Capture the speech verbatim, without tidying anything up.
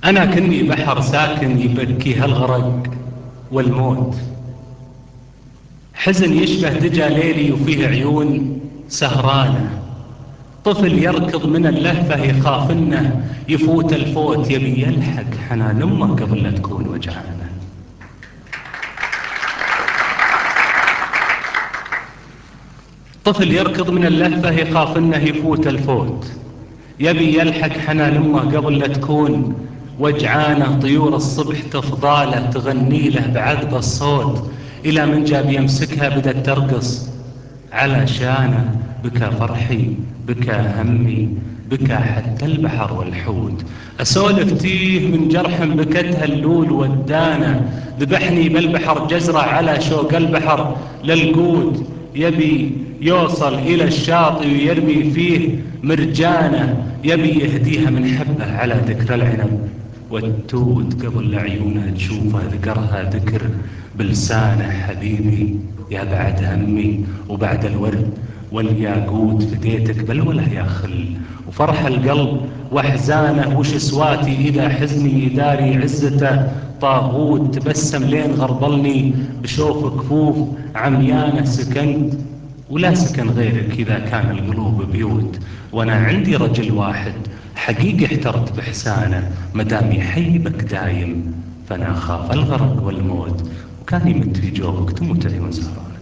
أنا كني بحر ساكن يبكي هالغرق والموت، حزن يشبه دجى ليلي وفيه عيون سهرانة. طفل يركض من اللهفة يخاف انه يفوت الفوت، يبي يلحق حنان امه قبل لا تكون وجعانة. طفل يركض من اللهفة يخاف انه يفوت الفوت، يبي يلحق حنان امه قبل لا تكون وجعانه. طيور الصبح تفضاله تغني له بعذب الصوت، الى من جاب يمسكها بدت ترقص على شانه. بكى فرحي بكى همي بكى حتى البحر والحوت، اسولف تيه من جرح بكتها اللول والدانه. ذبحني بالبحر جزره على شوق البحر للقوت، يبي يوصل الى الشاطئ ويرمي فيه مرجانه. يبي يهديها من حبه على ذكر العنب والتوت، قبل لعيونها تشوفه ذكرها ذكر بلسانه. حبيبي يا بعد همي وبعد الورد والياقوت، فديتك بلوله يا خل وفرح القلب واحزانه. وش سواتي اذا حزني يداري عزته طاغوت، تبسم لين غربلني بشوف كفوف عميانه. سكنت ولا سكن غيرك إذا كان القلوب بيوت، وأنا عندي رجل واحد حقيقي احترت بإحسانه. مدام يحيبك دايم فأنا أخاف الغرق والموت، وكان يمت في جوفك تموت عيون سهران.